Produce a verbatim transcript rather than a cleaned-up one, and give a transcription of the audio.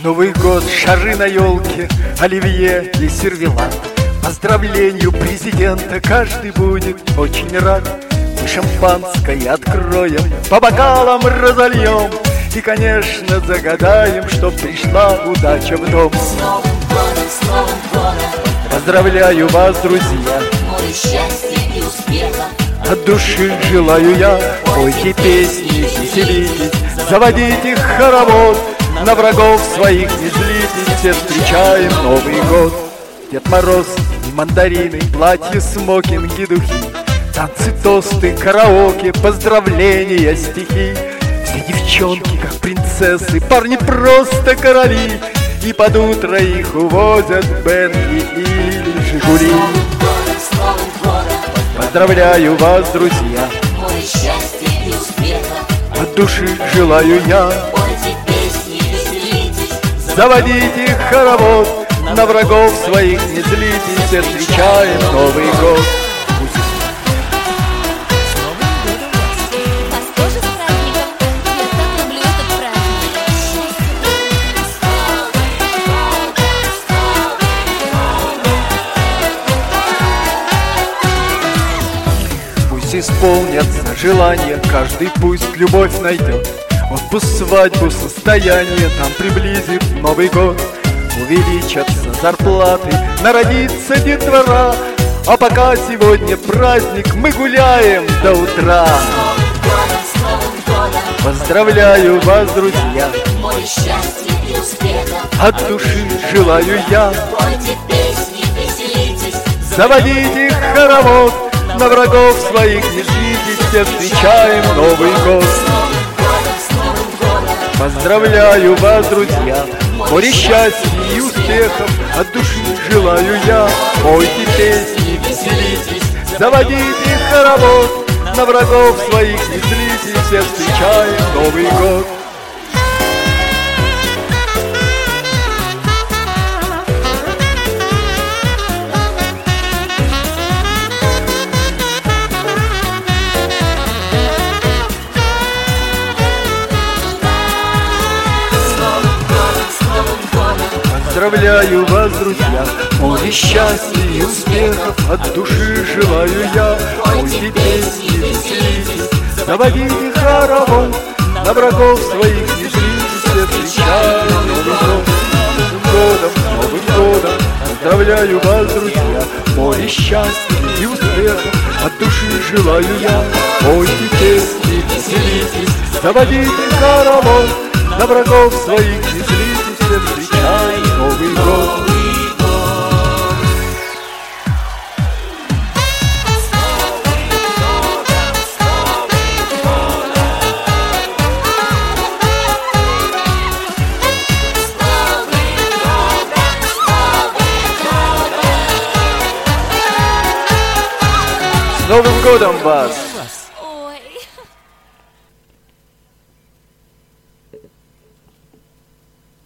Новый год, шары на елке, оливье и сервелат. Поздравлению президента каждый будет очень рад. Мы шампанское откроем, по бокалам разольем и, конечно, загадаем, чтоб пришла удача в дом. С Новым годом, с Новым годом! Поздравляю вас, друзья! Море счастья и успеха! От души желаю я, пойте песни, веселитесь, заводите хоровод, на врагов своих не злитесь, все встречаем Новый год. Дед Мороз и мандарины, платья, смокинги, духи, танцы, тосты, караоке, поздравления, стихи. Все девчонки, как принцессы, парни просто короли, и под утро их увозят Бентли или Жигули. С Новым годом, с Новым годом! Поздравляю вас, друзья! Море счастья и успеха! От души желаю я, Пойте песни, веселитесь, заводите хоровод, на врагов своих не злитесь, все встречаем Новый год. Вас тоже с праздником! Я так люблю этот праздник! Пусть исполнятся желания, каждый пусть любовь найдет. Отпуск, свадьбу, состояние нам приблизит Новый год. Увеличатся зарплаты, народится детвора, а пока сегодня праздник, мы гуляем до утра. С Новым годом, с Новым годом! Поздравляю вас, друзья! Море счастья и успеха! От души желаю я, Пойте песни, веселитесь, заводите хоровод, на врагов своих не злитесь, все встречаем Новый год. С Новым годом, с Новым годом! Поздравляю вас, друзья! Море счастья и успехов от души желаю я. Пойте песни, веселитесь, заводите хоровод, на врагов своих не злитесь, все встречаем Новый год. С Новым годом, с Новым годом! Поздравляю вас, друзья! Море счастья и успехов от души желаю я. Пойте песни, веселитесь, заводите хоровод, на врагов своих не злитесь, все встречаем Новый год. С Новым годом, с Новым годом! Поздравляю вас, друзья! Море счастья и успехов от души желаю я. Пойте песни, веселитесь, заводите хоровод, на врагов своих не злитесь, все встречаем Новый год. С Новым годом вас!